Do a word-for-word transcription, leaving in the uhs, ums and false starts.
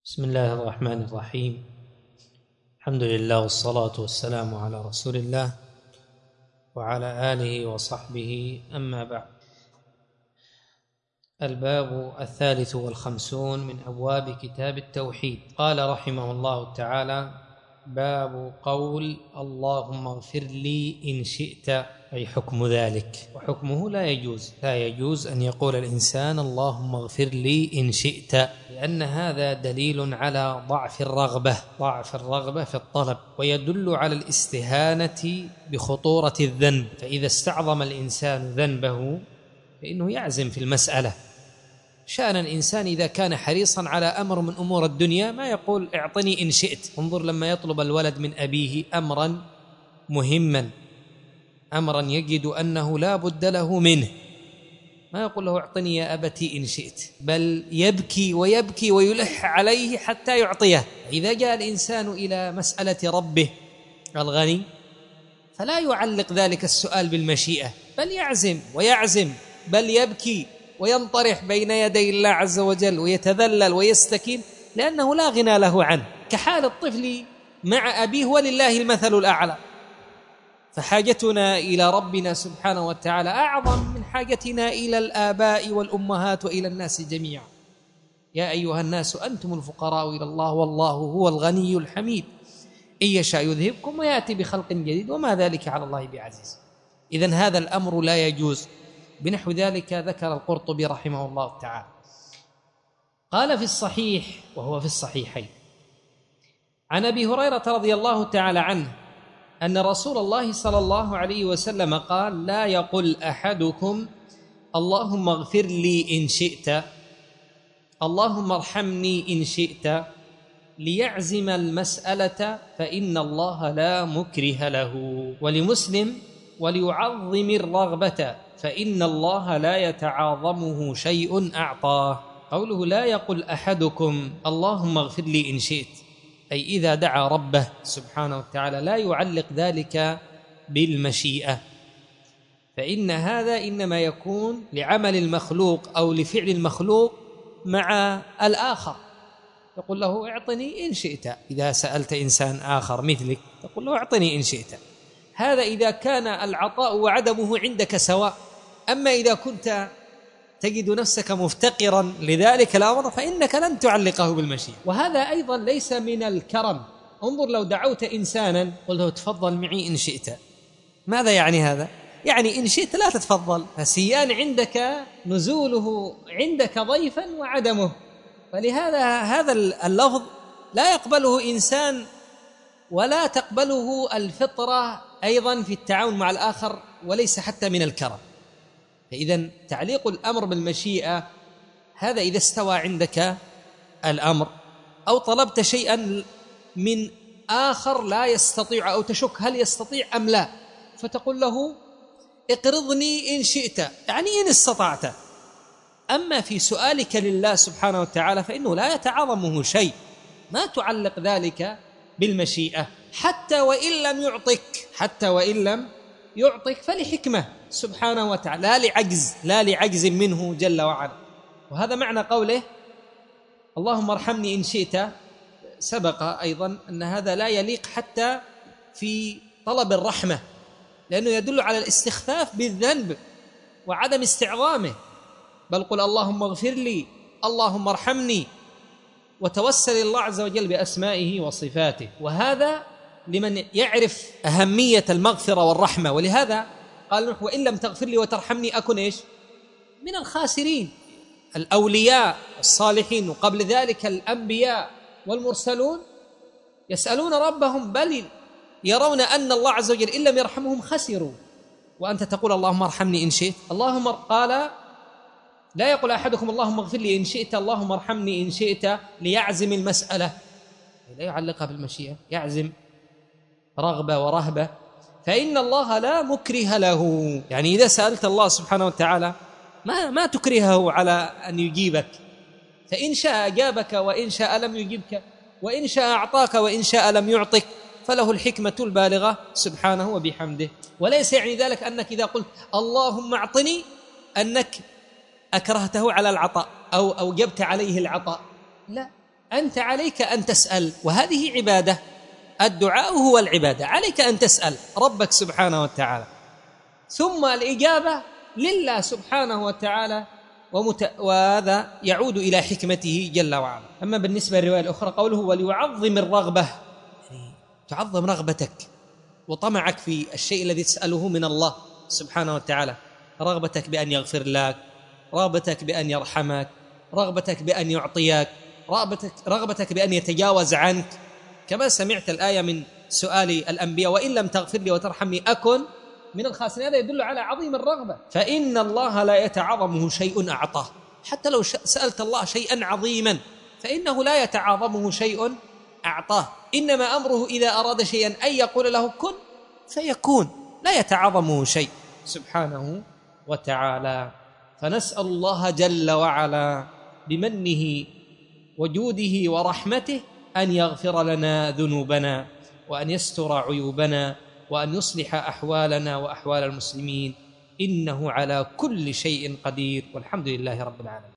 بسم الله الرحمن الرحيم. الحمد لله والصلاة والسلام على رسول الله وعلى آله وصحبه، أما بعد. الباب الثالث والخمسون من أبواب كتاب التوحيد. قال رحمه الله تعالى: باب قول اللهم اغفر لي إن شئت، أي حكم ذلك، وحكمه لا يجوز لا يجوز أن يقول الإنسان اللهم اغفر لي إن شئت، لأن هذا دليل على ضعف الرغبة ضعف الرغبة في الطلب، ويدل على الاستهانة بخطورة الذنب. فإذا استعظم الإنسان ذنبه فإنه يعزم في المسألة. شأن الإنسان إذا كان حريصا على أمر من أمور الدنيا ما يقول اعطني إن شئت. انظر لما يطلب الولد من أبيه أمرا مهما، أمرا يجد أنه لا بد له منه، ما يقول له اعطني يا أبتي إن شئت، بل يبكي ويبكي ويلح عليه حتى يعطيه. إذا جاء الإنسان إلى مسألة ربه الغني فلا يعلق ذلك السؤال بالمشيئة، بل يعزم ويعزم، بل يبكي وينطرح بين يدي الله عز وجل ويتذلل ويستكين، لأنه لا غنى له عنه، كحال الطفل مع أبيه ولله المثل الأعلى. فحاجتنا إلى ربنا سبحانه وتعالى أعظم من حاجتنا إلى الآباء والأمهات وإلى الناس جميعا. يا أيها الناس أنتم الفقراء إلى الله والله هو الغني الحميد، إن يشاء يذهبكم ويأتي بخلق جديد وما ذلك على الله بعزيز. إذن هذا الأمر لا يجوز. بنحو ذلك ذكر القرطبي رحمه الله تعالى، قال في الصحيح، وهو في الصحيحين، عن أبي هريرة رضي الله تعالى عنه أن رسول الله صلى الله عليه وسلم قال: لا يقل أحدكم اللهم اغفر لي إن شئت، اللهم ارحمني إن شئت، ليعزم المسألة فإن الله لا مكره له. ولمسلم: وليعظم الرغبة فإن الله لا يتعاظمه شيء أعطاه. قوله لا يقل أحدكم اللهم اغفر لي إن شئت، أي إذا دعا ربه سبحانه وتعالى لا يعلق ذلك بالمشيئة، فإن هذا إنما يكون لعمل المخلوق أو لفعل المخلوق مع الآخر. يقول له اعطني إن شئت، إذا سألت إنسان آخر مثلك تقول له اعطني إن شئت، هذا إذا كان العطاء وعدمه عندك سواء. أما إذا كنت تجد نفسك مفتقرا لذلك الأمر فإنك لن تعلقه بالمشيئة، وهذا أيضا ليس من الكرم. انظر لو دعوت إنسانا قل له تفضل معي إن شئت، ماذا يعني هذا؟ يعني إن شئت لا تتفضل، فسيان عندك نزوله عندك ضيفا وعدمه. فلهذا هذا اللفظ لا يقبله إنسان ولا تقبله الفطرة أيضا في التعاون مع الآخر، وليس حتى من الكرم. فإذا تعليق الأمر بالمشيئة هذا إذا استوى عندك الأمر أو طلبت شيئا من آخر لا يستطيع أو تشك هل يستطيع أم لا، فتقول له اقرضني إن شئت، يعني إن استطعت. أما في سؤالك لله سبحانه وتعالى فإنه لا يتعاظمه شيء، ما تعلق ذلك بالمشيئة، حتى وإن لم يعطك حتى وإن لم يعطك فلحكمة سبحانه وتعالى، لا لعجز لا لعجز منه جل وعلا. وهذا معنى قوله اللهم ارحمني إن شئت. سبق أيضا أن هذا لا يليق حتى في طلب الرحمة، لأنه يدل على الاستخفاف بالذنب وعدم استعظامه، بل قل اللهم اغفر لي، اللهم ارحمني، وتوسل الله عز وجل بأسمائه وصفاته. وهذا لمن يعرف أهمية المغفرة والرحمة. ولهذا قال نوح: وإن لم تغفر لي وترحمني أكن إيش؟ من الخاسرين. الأولياء الصالحين وقبل ذلك الأنبياء والمرسلون يسألون ربهم، بل يرون أن الله عز وجل إن لم يرحمهم خسروا، وأنت تقول اللهم ارحمني إن شئت. اللهم قال لا يقول أحدكم اللهم اغفر لي إن شئت، اللهم ارحمني إن شئت، ليعزم المسألة، لا يعلقها بالمشيئة، يعزم رغبة ورهبة، فإن الله لا مكره له. يعني إذا سألت الله سبحانه وتعالى ما ما تكرهه على أن يجيبك، فإن شاء أجابك وإن شاء لم يجيبك، وإن شاء أعطاك وإن شاء لم يعطك، فله الحكمة البالغة سبحانه وبحمده. وليس يعني ذلك أنك إذا قلت اللهم أعطني أنك أكرهته على العطاء أو أوجبت عليه العطاء، لا، أنت عليك أن تسأل، وهذه عبادة، الدعاء هو العبادة، عليك أن تسأل ربك سبحانه وتعالى، ثم الإجابة لله سبحانه وتعالى، ومت... وهذا يعود إلى حكمته جل وعلا. أما بالنسبة للرواية الأخرى قوله وليعظم الرغبة، يعني تعظم رغبتك وطمعك في الشيء الذي تسأله من الله سبحانه وتعالى، رغبتك بأن يغفر لك، رغبتك بأن يرحمك، رغبتك بأن يعطيك، رغبتك, رغبتك بأن يتجاوز عنك، كما سمعت الآية من سؤال الأنبياء وإن لم تغفر لي وترحمني أكن من الخاسرين. هذا يدل على عظيم الرغبة، فإن الله لا يتعاظمه شيء أعطاه، حتى لو سألت الله شيئا عظيما فإنه لا يتعاظمه شيء أعطاه، إنما أمره إذا أراد شيئا أن يقول له كن فيكون، لا يتعاظمه شيء سبحانه وتعالى. فنسأل الله جل وعلا بمنه وجوده ورحمته أن يغفر لنا ذنوبنا، وأن يستر عيوبنا، وأن يصلح أحوالنا وأحوال المسلمين، إنه على كل شيء قدير، والحمد لله رب العالمين.